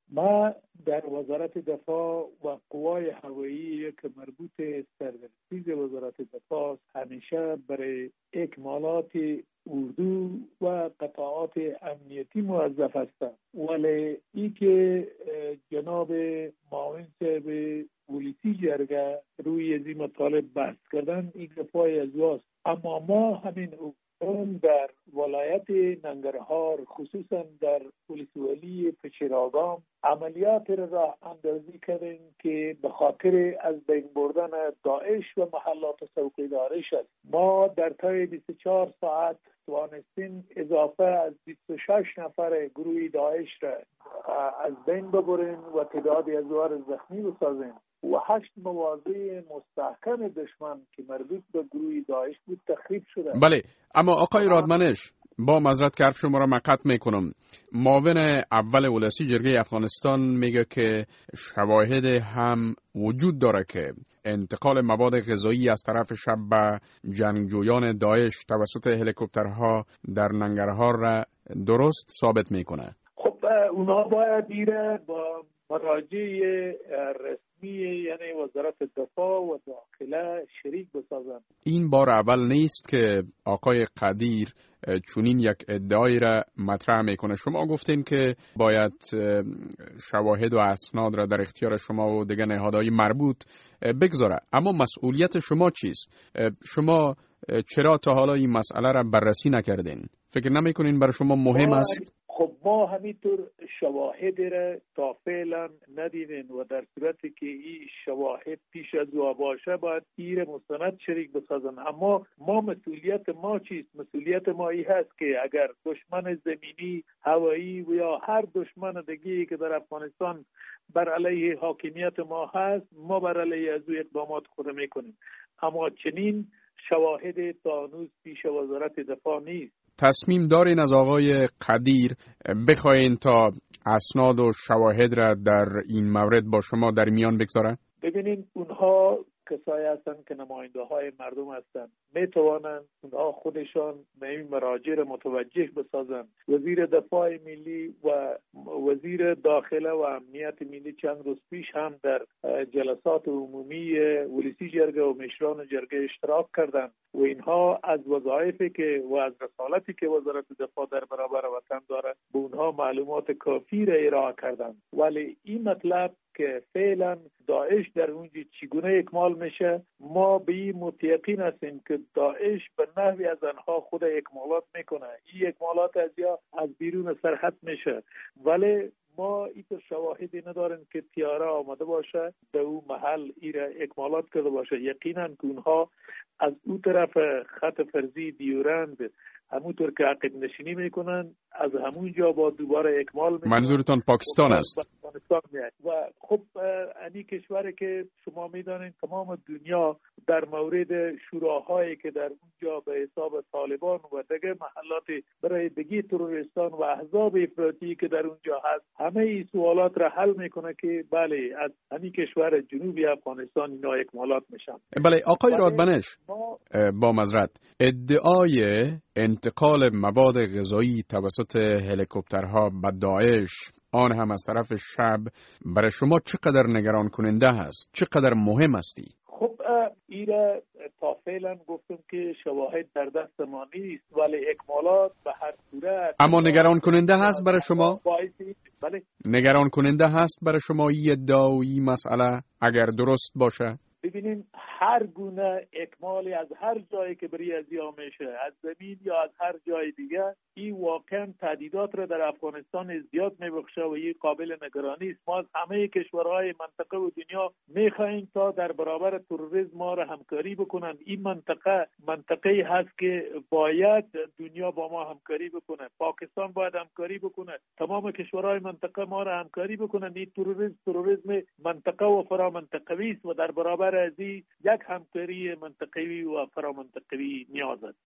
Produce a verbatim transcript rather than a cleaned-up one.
ما در وزارت دفاع و قوای هوایی که مربوط است در تنفیذ وزارت دفاع همیشه برای اکمالات اردو و قطاعات امنیتی موظف هستند، ولی ای که جناب معاون صاحب پلیسی جرگه روی از این مطالب بحث کردن این پای از واست. اما ما همین اون در ولایت ننگرهار خصوصا در پلیس ولی پچراگام عملیات را اندازی کردیم که به خاطر از بین بردن داعش و محلات څوکیداریش است. ما در طی بیست و چهار ساعت توانستیم اضافه از بیست و شش نفر گروه داعش را از بین ببریم و تعدادی از آنها زخمی بسازیم و هشت مواضع مستحکم دشمن که مربوط به گروه داعش بود تخریب شده. بله، اما آقای رادمنش با معذرت که حرف شما را مقطع میکنم، معاون اول ولسی جرگه افغانستان میگه که شواهد هم وجود داره که انتقال مواد غذایی از طرف شب به جنگجویان داعش توسط هلیکوپترها در ننگرهار را درست ثابت میکنه. خب اونا باید دیره با مراجع رسمی یعنی وزارت دفاع و داخله شریک بسازن. این بار اول نیست که آقای قدیر چونین یک ادعایی را مطرح میکنه. شما گفتین که باید شواهد و اسناد را در اختیار شما و دیگر نهادهای مربوط بگذاره، اما مسئولیت شما چیست؟ شما چرا تا حالا این مسئله را بررسی نکردین؟ فکر نمیکنین برای شما مهم است؟ خب ما همینطور شواهد را تا فعلا ندیدیم و در صورتی که این شواهد پیش از او باشه باید این مستند شریک بسازن. اما ما مسئولیت ما چیست؟ مسئولیت ما این هست که اگر دشمن زمینی، هوایی و یا هر دشمن دیگه‌ای که در افغانستان بر علیه حاکمیت ما هست، ما بر علیه از او اقدامات خود میکنیم. اما چنین شواهد تا هنوز پیش وزارت دفاع نیست. تصمیم دارین از آقای قدیر بخواین تا اسناد و شواهد را در این مورد با شما در میان بگذارن؟ ببینید اونها کسایی هستن که نماینده های مردم هستن، میتوانند اونها خودشان به این مراجع را متوجه بسازن. وزیر دفاع ملی و وزیر داخله و امنیت ملی چند روز پیش هم در جلسات عمومی ولسی جرگه و مشران جرگه اشتراک کردند و اینها از وظایفی که و از رسالتی که وزارت دفاع در برابر وطن داره به اونها معلومات کافی را ارائه کردند. ولی این مطلب که فعلا داعش در اونجا چگونه اکمال میشه، ما به این متیقین هستیم که داعش به نحوی از آنها خود اکمالات میکنه. این اکمالات از یا از بیرون سرحد میشه، ولی ما این شواهدی نداریم که تیاره آمده باشه به اون محل ایره اکمالات کرده باشه. یقینا که اونها از اون طرف خط فرضی دیورند همونطور که عقب نشینی میکنن از همون جا با دوباره اکمال میکنن. منظورتان پاکستان است؟ و خب این کشوری که شما میدانید تمام دنیا در مورد شوراهایی که در اونجا به حساب طالبان و دیگه محلات برای بگی تروریستان و احزاب افراطی که در اونجا هست همه این سوالات را حل میکنه که بله از همین کشور جنوبی افغانستان اینا اکمالات میشن. بله آقای رادمنش، با معذرت ادعای انتقال مواد غذایی توسط هلیکوپترها به داعش آن هم از طرف شب برای شما چقدر نگران کننده هست؟ چقدر مهم استی؟ خب ایره تا فعلا گفتم که شواهد در دست ما نیست، ولی اکمالات به هر صورت. اما نگران کننده هست برای شما؟ بله. نگران کننده هست برای شما این ادعا و این مسئله اگر درست باشه؟ ببینیم هر گونه اکمالی از هر جایی که بری از یا میشه، از زمین یا از هر جای دیگه، این واقعا تهدیدات را در افغانستان زیاد میبخشه و این قابل نگرانی است. ما از همه کشورهای منطقه و دنیا میخواهیم تا در برابر تروریسم ما را همکاری بکنن. این منطقه منطقه‌ای هست که باید دنیا با ما همکاری بکنه. پاکستان باید همکاری بکنه، تمام کشورهای منطقه ما را همکاری بکنن. این تروریسم تروریسم منطقه و فرامنطقوی است و در برابر از این یک همکاری منطقوی و فرامنطقوی نیاز است.